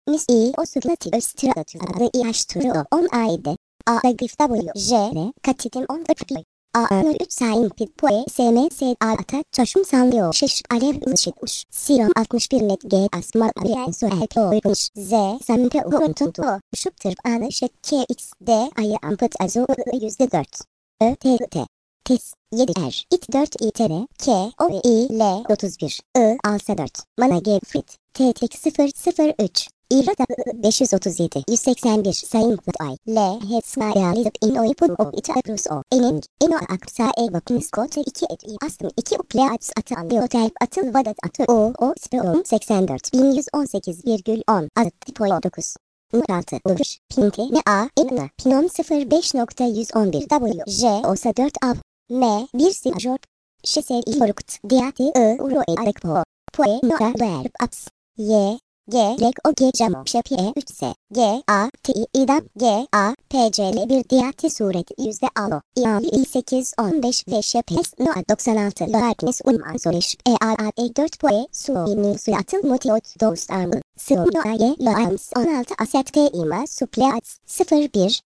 Mis i o sutlati östratü adı ihashturu on ayde. A da grif w j r katitin on ıpri. A 3 sayın pit poe sms ata çoşum sanlıyor şiş alev ışık uş. Sirom 61 net g asma abiyen soğuk oymuş. Z sampe uhuntuntu. Şuptır anı şek kx d ayı ampıt azu %4. Ö-t-t. Tes 7R it 4 itr k o i l 31 I alsa 4 mana g frit t tek 003 İrada 537 181 sayın ay l hetsmayalizip in oy pul o içe abrus o ening eno aksa e baknis kote 2 et i astım 2 upleats atı alıyor tel atıl vadat atı o spion 84 1118,10 azıt tipo 9 Muratı olur pinti ne a enna pinon 05.111 w j osa 4 av M. Bir sijor. Şesel ilhorukt. Diyati uro alekpo. Poe noa verb aps. Y. G. Rek o g camo şepiye 3 s. G. A. T. İdam. G. A. P. C. L. Bir diyati sureti yüzde alo. İali i 8 15 ve şepes noa 96. Loarknes unman soleş. E. A. A. E. 4 poe. Su. İnil suyatıl motiot. Dost amı. Su. Noa ye. Loans 16 aset t ima supleats 01.